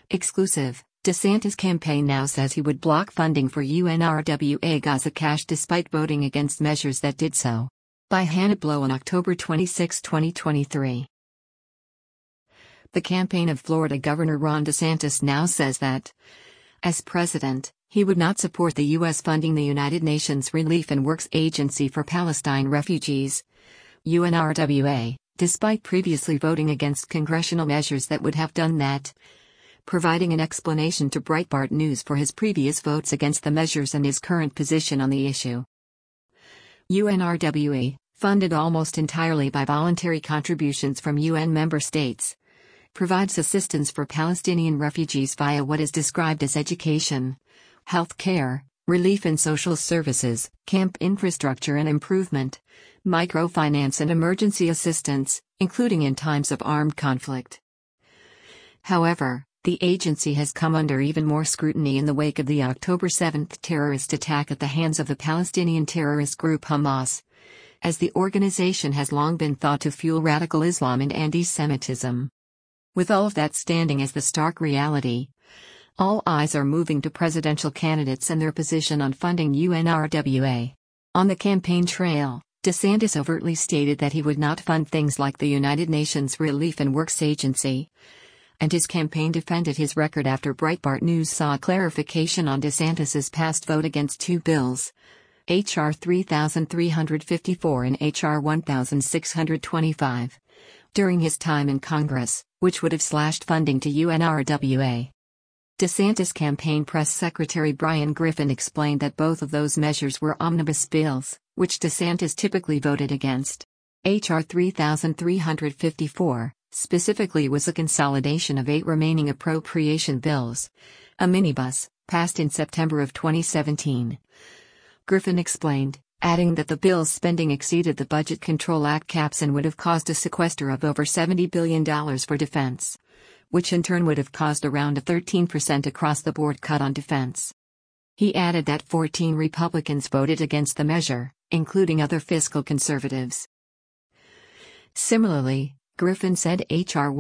Exclusive: DeSantis' campaign now says he would block funding for UNRWA Gaza cash despite voting against measures that did so. By Hannah Blow on October 26, 2023. The campaign of Florida Governor Ron DeSantis now says that, as president, he would not support the U.S. funding the United Nations Relief and Works Agency for Palestine Refugees, UNRWA, despite previously voting against congressional measures that would have done that, providing an explanation to Breitbart News for his previous votes against the measures and his current position on the issue. UNRWA, funded almost entirely by voluntary contributions from UN member states, provides assistance for Palestinian refugees via what is described as education, health care, relief and social services, camp infrastructure and improvement, microfinance and emergency assistance, including in times of armed conflict. However, the agency has come under even more scrutiny in the wake of the October 7 terrorist attack at the hands of the Palestinian terrorist group Hamas, as the organization has long been thought to fuel radical Islam and anti-Semitism. With all of that standing as the stark reality, all eyes are moving to presidential candidates and their position on funding UNRWA. On the campaign trail, DeSantis overtly stated that he would not fund things like the United Nations Relief and Works Agency, and his campaign defended his record after Breitbart News saw a clarification on DeSantis's past vote against two bills, H.R. 3354 and H.R. 1625, during his time in Congress, which would have slashed funding to UNRWA. DeSantis' campaign press secretary Brian Griffin explained that both of those measures were omnibus bills, which DeSantis typically voted against. H.R. 3354, specifically, was a consolidation of 8 remaining appropriation bills, a minibus, passed in September of 2017. Griffin explained, adding that the bill's spending exceeded the Budget Control Act caps and would have caused a sequester of over $70 billion for defense, which in turn would have caused around a 13% across-the-board cut on defense. He added that 14 Republicans voted against the measure, including other fiscal conservatives. Similarly, Griffin said H.R.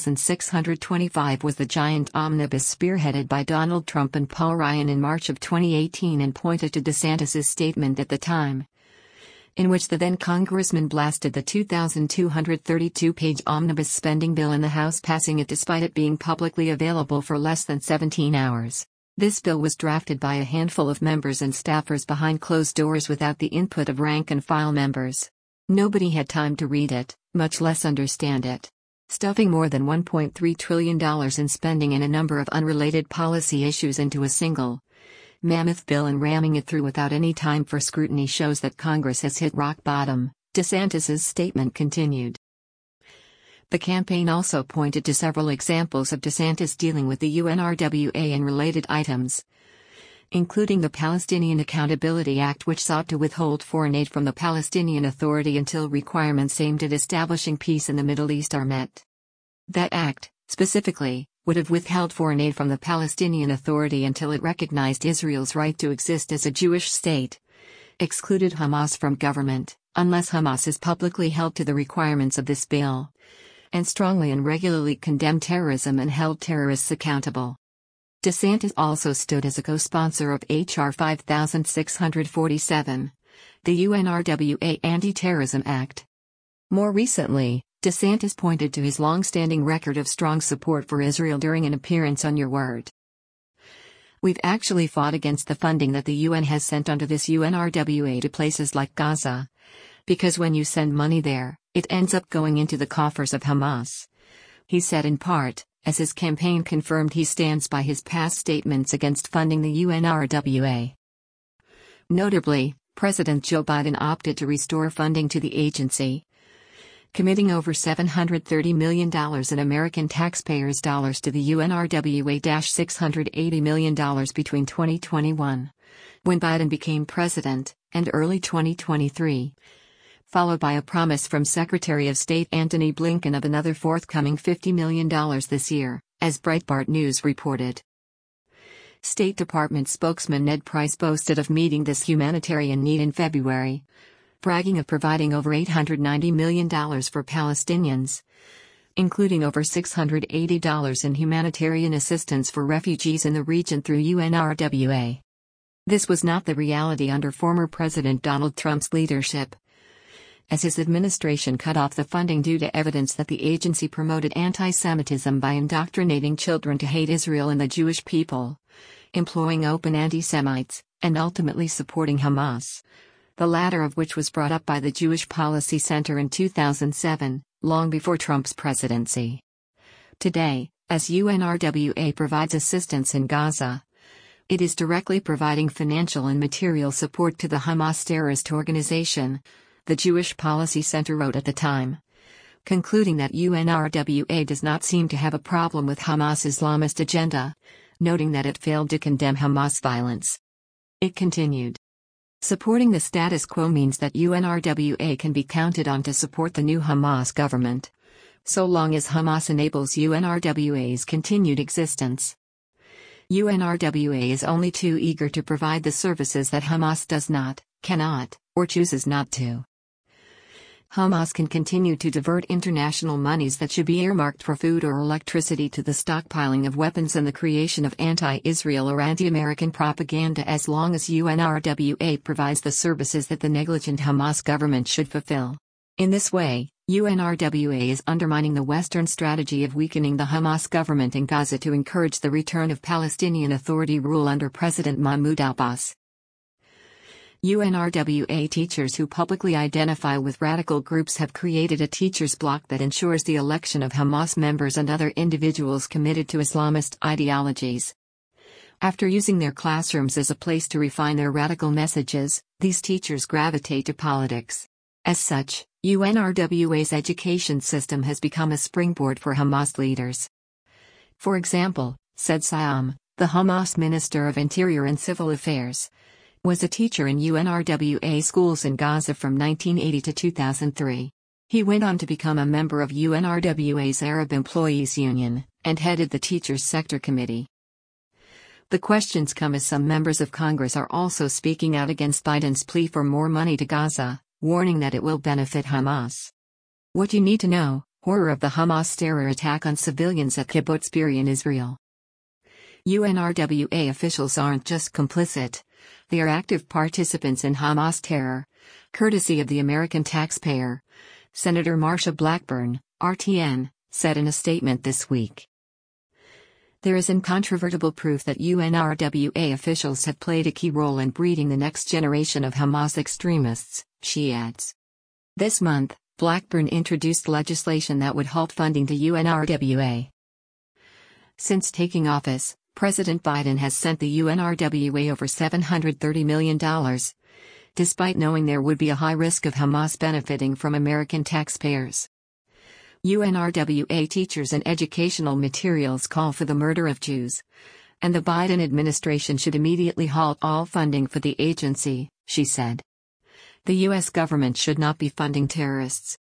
1625 was the giant omnibus spearheaded by Donald Trump and Paul Ryan in March of 2018 and pointed to DeSantis' statement at the time, in which the then congressman blasted the 2,232-page omnibus spending bill in the House, passing it despite it being publicly available for less than 17 hours. This bill was drafted by a handful of members and staffers behind closed doors without the input of rank-and-file members. Nobody had time to read it, much less understand it. Stuffing more than $1.3 trillion in spending and a number of unrelated policy issues into a single, mammoth bill and ramming it through without any time for scrutiny shows that Congress has hit rock bottom, DeSantis' statement continued. The campaign also pointed to several examples of DeSantis dealing with the UNRWA and related items, including the Palestinian Accountability Act, which sought to withhold foreign aid from the Palestinian Authority until requirements aimed at establishing peace in the Middle East are met. That act, specifically, would have withheld foreign aid from the Palestinian Authority until it recognized Israel's right to exist as a Jewish state, excluded Hamas from government, unless Hamas is publicly held to the requirements of this bill, and strongly and regularly condemned terrorism and held terrorists accountable. DeSantis also stood as a co-sponsor of H.R. 5647, the UNRWA Anti-Terrorism Act. More recently, DeSantis pointed to his long-standing record of strong support for Israel during an appearance on Your Word. We've actually fought against the funding that the UN has sent under this UNRWA to places like Gaza, because when you send money there, it ends up going into the coffers of Hamas. He said, in part, as his campaign confirmed he stands by his past statements against funding the UNRWA. Notably, President Joe Biden opted to restore funding to the agency, committing over $730 million in American taxpayers' dollars to the UNRWA, $680 million between 2021, when Biden became president, and early 2023. Followed by a promise from Secretary of State Antony Blinken of another forthcoming $50 million this year, as Breitbart News reported. State Department spokesman Ned Price boasted of meeting this humanitarian need in February, bragging of providing over $890 million for Palestinians, including over $680 in humanitarian assistance for refugees in the region through UNRWA. This was not the reality under former President Donald Trump's leadership, as his administration cut off the funding due to evidence that the agency promoted anti-Semitism by indoctrinating children to hate Israel and the Jewish people, employing open anti-Semites, and ultimately supporting Hamas, the latter of which was brought up by the Jewish Policy Center in 2007, long before Trump's presidency. Today, as UNRWA provides assistance in Gaza, it is directly providing financial and material support to the Hamas terrorist organization, the Jewish Policy Center wrote at the time, concluding that UNRWA does not seem to have a problem with Hamas' Islamist agenda, noting that it failed to condemn Hamas violence. It continued, supporting the status quo means that UNRWA can be counted on to support the new Hamas government, so long as Hamas enables UNRWA's continued existence. UNRWA is only too eager to provide the services that Hamas does not, cannot, or chooses not to. Hamas can continue to divert international monies that should be earmarked for food or electricity to the stockpiling of weapons and the creation of anti-Israel or anti-American propaganda as long as UNRWA provides the services that the negligent Hamas government should fulfill. In this way, UNRWA is undermining the Western strategy of weakening the Hamas government in Gaza to encourage the return of Palestinian Authority rule under President Mahmoud Abbas. UNRWA teachers who publicly identify with radical groups have created a teachers' bloc that ensures the election of Hamas members and other individuals committed to Islamist ideologies. After using their classrooms as a place to refine their radical messages, these teachers gravitate to politics. As such, UNRWA's education system has become a springboard for Hamas leaders. For example, Said Saam, the Hamas Minister of Interior and Civil Affairs, was a teacher in UNRWA schools in Gaza from 1980 to 2003. He went on to become a member of UNRWA's Arab Employees Union, and headed the Teachers Sector Committee. The questions come as some members of Congress are also speaking out against Biden's plea for more money to Gaza, warning that it will benefit Hamas. What you need to know: horror of the Hamas terror attack on civilians at Kibbutz Be'eri in Israel. UNRWA officials aren't just complicit, they are active participants in Hamas terror, courtesy of the American taxpayer, Senator Marsha Blackburn, RTN, said in a statement this week. There is incontrovertible proof that UNRWA officials have played a key role in breeding the next generation of Hamas extremists, she adds. This month, Blackburn introduced legislation that would halt funding to UNRWA. Since taking office, President Biden has sent the UNRWA over $730 million, despite knowing there would be a high risk of Hamas benefiting from American taxpayers. UNRWA teachers and educational materials call for the murder of Jews, and the Biden administration should immediately halt all funding for the agency, she said. The U.S. government should not be funding terrorists,